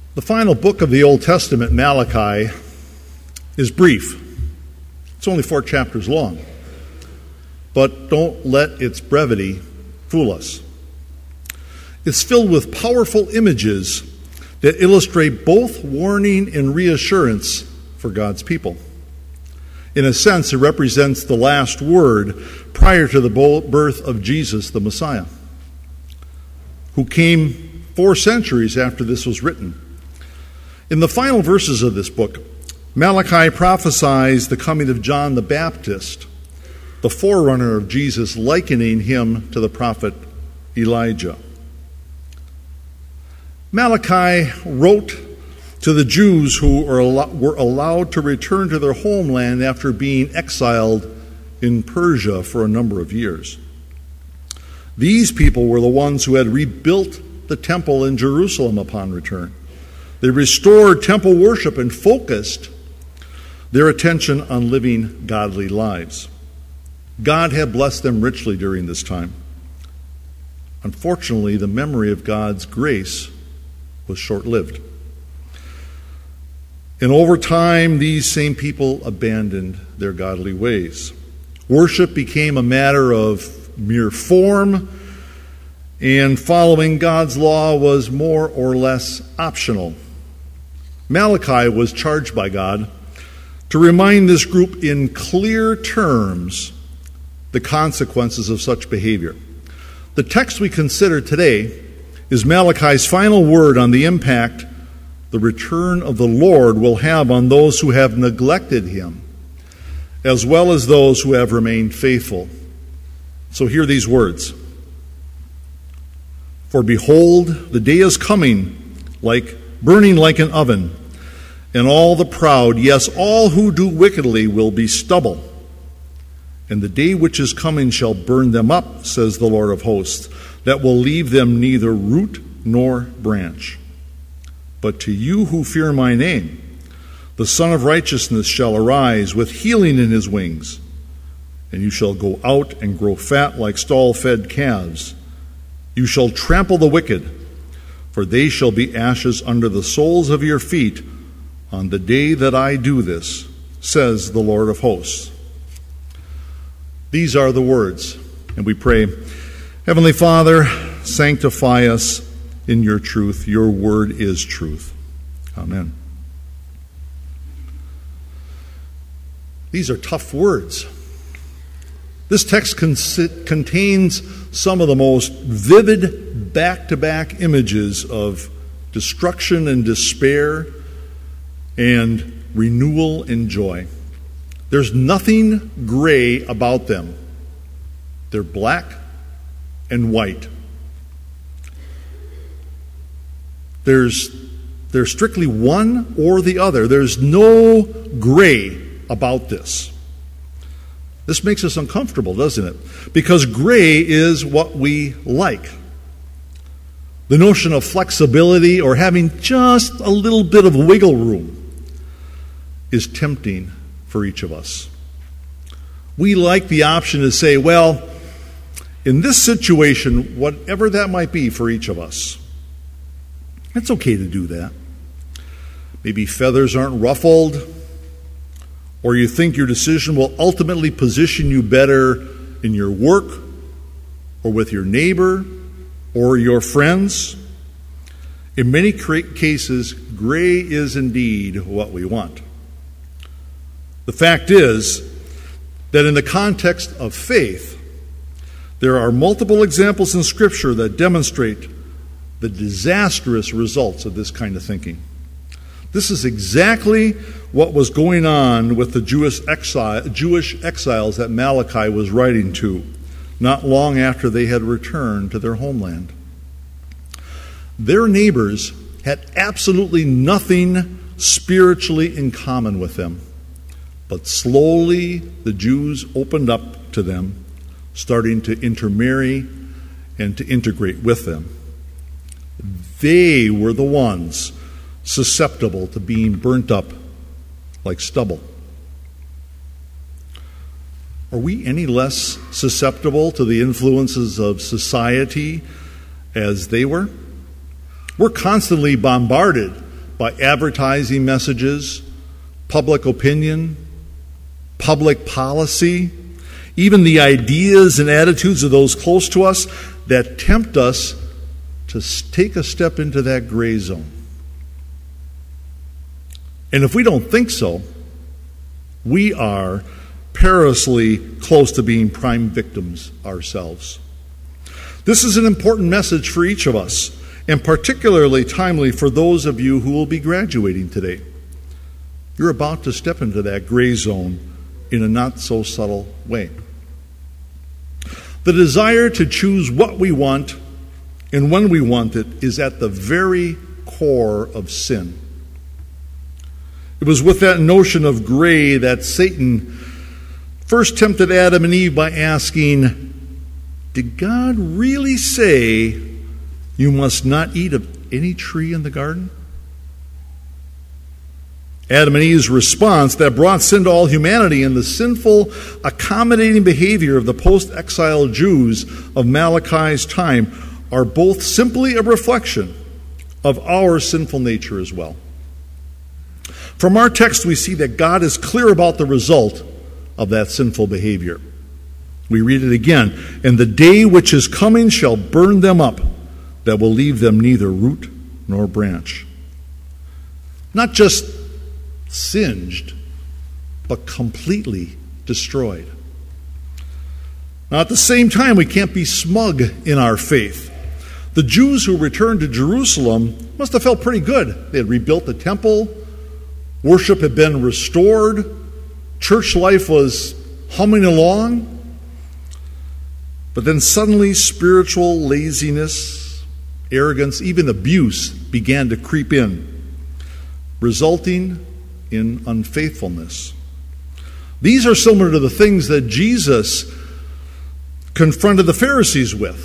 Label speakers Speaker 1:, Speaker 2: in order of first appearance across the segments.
Speaker 1: The final book of the Old Testament, Malachi, is brief. It's only 4 chapters long. But don't let its brevity fool us. It's filled with powerful images that illustrate both warning and reassurance for God's people. In a sense, it represents the last word prior to the birth of Jesus, the Messiah, who came 4 centuries after this was written. In the final verses of this book, Malachi prophesies the coming of John the Baptist, the forerunner of Jesus, likening him to the prophet Elijah. Malachi wrote to the Jews who were allowed to return to their homeland after being exiled in Persia for a number of years. These people were the ones who had rebuilt the temple in Jerusalem upon return. They restored temple worship and focused their attention on living godly lives. God had blessed them richly during this time. Unfortunately, the memory of God's grace was short-lived. And over time, these same people abandoned their godly ways. Worship became a matter of mere form, and following God's law was more or less optional. Malachi was charged by God to remind this group in clear terms the consequences of such behavior. The text we consider today is Malachi's final word on the impact the return of the Lord will have on those who have neglected him, as well as those who have remained faithful. So hear these words. For behold, the day is coming, burning like an oven, and all the proud, yes, all who do wickedly, will be stubble. And the day which is coming shall burn them up, says the Lord of hosts, that will leave them neither root nor branch. But to you who fear my name, the Son of Righteousness shall arise with healing in his wings, and you shall go out and grow fat like stall-fed calves. You shall trample the wicked, for they shall be ashes under the soles of your feet on the day that I do this, says the Lord of hosts. These are the words, and we pray, Heavenly Father, sanctify us in your truth. Your word is truth. Amen. These are tough words. This text contains some of the most vivid back-to-back images of destruction and despair and renewal and joy. There's nothing gray about them. They're black and white. There's strictly one or the other. There's no gray about this. This makes us uncomfortable, doesn't it? Because gray is what we like. The notion of flexibility or having just a little bit of wiggle room is tempting for each of us. We like the option to say, well, in this situation, whatever that might be for each of us, it's okay to do that. Maybe feathers aren't ruffled, or you think your decision will ultimately position you better in your work, or with your neighbor, or your friends. In many cases, gray is indeed what we want. The fact is that in the context of faith, there are multiple examples in Scripture that demonstrate the disastrous results of this kind of thinking. This is exactly what was going on with the Jewish exiles that Malachi was writing to, not long after they had returned to their homeland. Their neighbors had absolutely nothing spiritually in common with them. But slowly the Jews opened up to them, starting to intermarry and to integrate with them. They were the ones susceptible to being burnt up like stubble. Are we any less susceptible to the influences of society as they were? We're constantly bombarded by advertising messages, public opinion, public policy, even the ideas and attitudes of those close to us that tempt us to take a step into that gray zone. And if we don't think so, we are perilously close to being prime victims ourselves. This is an important message for each of us, and particularly timely for those of you who will be graduating today. You're about to step into that gray zone in a not-so-subtle way. The desire to choose what we want and when we want it is at the very core of sin. It was with that notion of gray that Satan first tempted Adam and Eve by asking, "Did God really say you must not eat of any tree in the garden?" Adam and Eve's response that brought sin to all humanity and the sinful, accommodating behavior of the post-exile Jews of Malachi's time are both simply a reflection of our sinful nature as well. From our text, we see that God is clear about the result of that sinful behavior. We read it again, "And the day which is coming shall burn them up, that will leave them neither root nor branch." Not just singed, but completely destroyed. Now, at the same time, we can't be smug in our faith. The Jews who returned to Jerusalem must have felt pretty good. They had rebuilt the temple, worship had been restored, church life was humming along. But then suddenly spiritual laziness, arrogance, even abuse began to creep in, resulting in unfaithfulness. These are similar to the things that Jesus confronted the Pharisees with.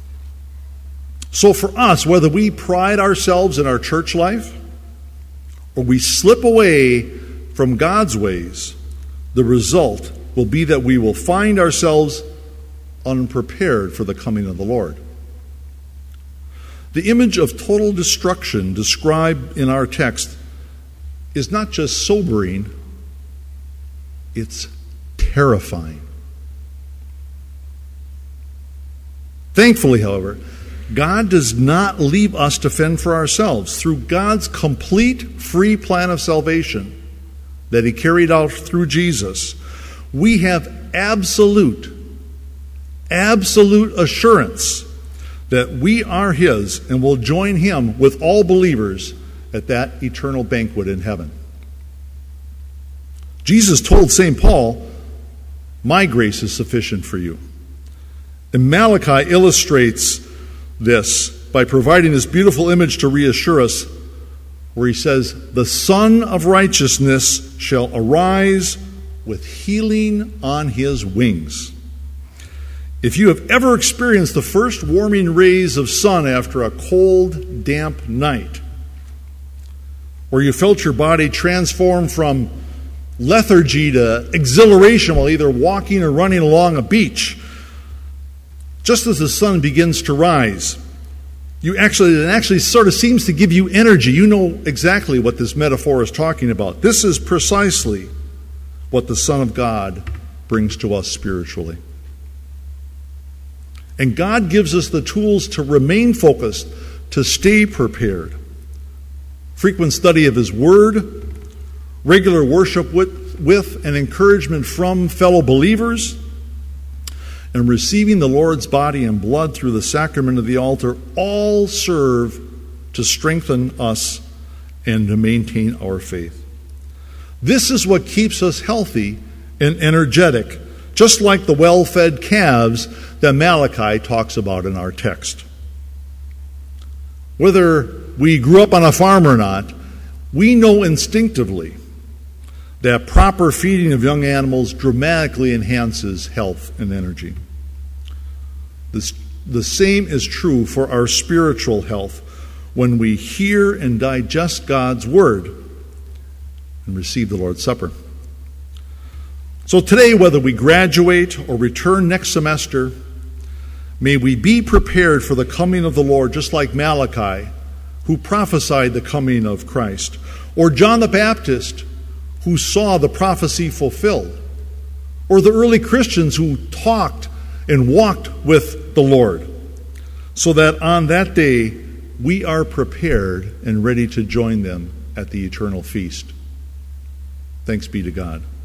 Speaker 1: So for us, whether we pride ourselves in our church life or we slip away from God's ways, the result will be that we will find ourselves unprepared for the coming of the Lord. The image of total destruction described in our text is not just sobering, it's terrifying. Thankfully, however, God does not leave us to fend for ourselves. Through God's complete free plan of salvation that He carried out through Jesus, we have absolute assurance that we are His and will join Him with all believers at that eternal banquet in heaven. Jesus told St. Paul, "My grace is sufficient for you." And Malachi illustrates this by providing this beautiful image to reassure us, where he says, "The Son of Righteousness shall arise with healing on His wings." If you have ever experienced the first warming rays of sun after a cold, damp night, or you felt your body transform from lethargy to exhilaration while either walking or running along a beach, just as the sun begins to rise, it actually sort of seems to give you energy. You know exactly what this metaphor is talking about. This is precisely what the Son of God brings to us spiritually. And God gives us the tools to remain focused, to stay prepared. Frequent study of His Word, regular worship with and encouragement from fellow believers, and receiving the Lord's body and blood through the sacrament of the altar all serve to strengthen us and to maintain our faith. This is what keeps us healthy and energetic, just like the well-fed calves that Malachi talks about in our text. Whether we grew up on a farm or not, we know instinctively that proper feeding of young animals dramatically enhances health and energy. The same is true for our spiritual health when we hear and digest God's Word and receive the Lord's Supper. So today, whether we graduate or return next semester, may we be prepared for the coming of the Lord, just like Malachi, who prophesied the coming of Christ, or John the Baptist, who saw the prophecy fulfilled, or the early Christians who talked and walked with the Lord, so that on that day we are prepared and ready to join them at the eternal feast. Thanks be to God.